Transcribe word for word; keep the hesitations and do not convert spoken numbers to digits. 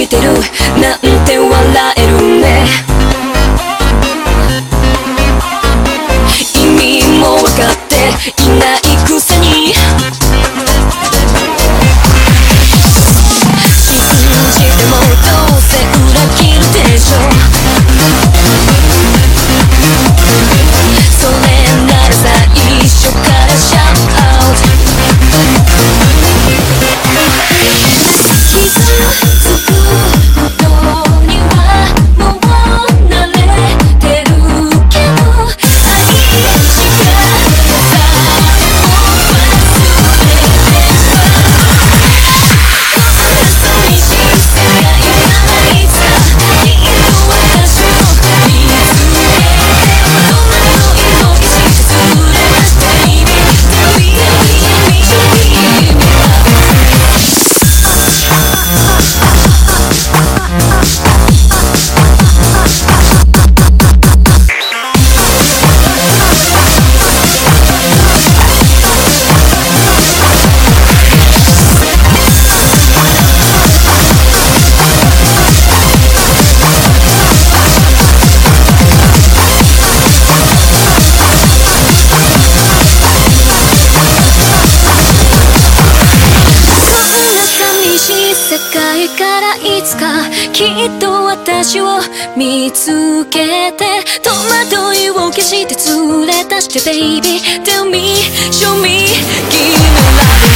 てるなんて笑えるね。意味も分かっていないくせに信じてもどうせ裏切るでしょ。それなら最初からシャウトアウト。傷つくことにはもう慣れてるけど、愛しかさえも忘れてしまう。こんな寂しい世界からいつかきっと私を見つけて、戸惑いを消して連れ出した日々 Tell me, tell me, tell me, show me me世界からいつかきっと私を見つけて、戸惑いを消して連れ出して Baby Tell me, show me, give me love